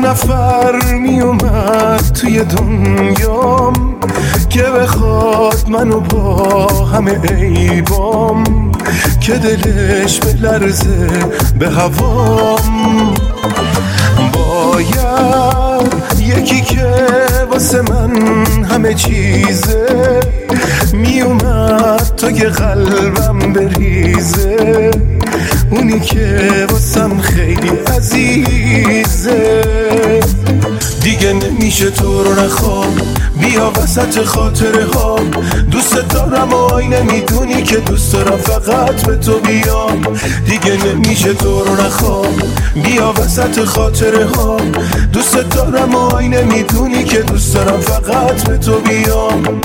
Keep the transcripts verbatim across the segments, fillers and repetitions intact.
نفر می اومد توی دنیام که بخواد منو با همه عیبام، که دلش بلرزه به هوام. باید یکی که واسه من همه چیزه می اومد تا که قلبم بریزه، اونی که واسم خیلی عزیزه. دیگه نمیشه تو رو نخوام، بیا وسط خاطره ها. دوست دارم و آینه میدونی که دوست دارم فقط به تو بیام. دیگه نمیشه تو رو نخوام، بیا وسط خاطره ها. دوست دارم و آینه میدونی که دوست دارم فقط به تو بیام.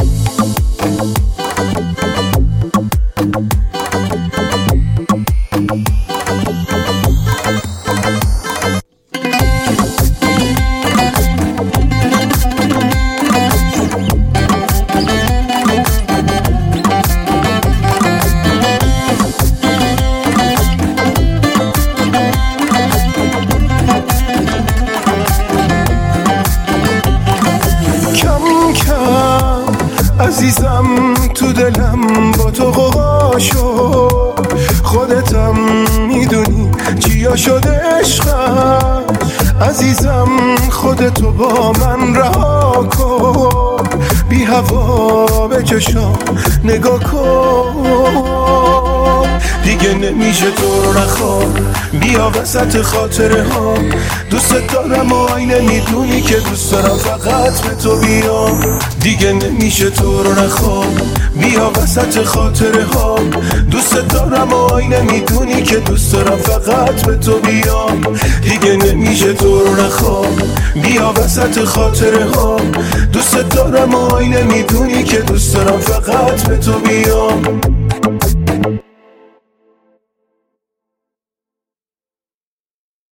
عزیزم تو دلم با تو قوا شد، خودتم میدونی چیا شد عشقم. عزیزم خودتو با من رها کن، بی هوا به چشام نگاه کن. دیگه نمیشه تو رو نخوام، بیا وسط خاطره ها. دوست دارم و آینه میدونی که دوست دارم فقط به تو بیام. دیگه نمیشه تو رو نخوام، بیا وسط خاطره ها. دوست دارم و آینه میدونی که دوست دارم فقط به تو بیام. دیگه نمیشه تو رو نخوام، بیا وسط خاطره ها. دوست دارم و آینه میدونی که دوست دارم فقط به تو بیام.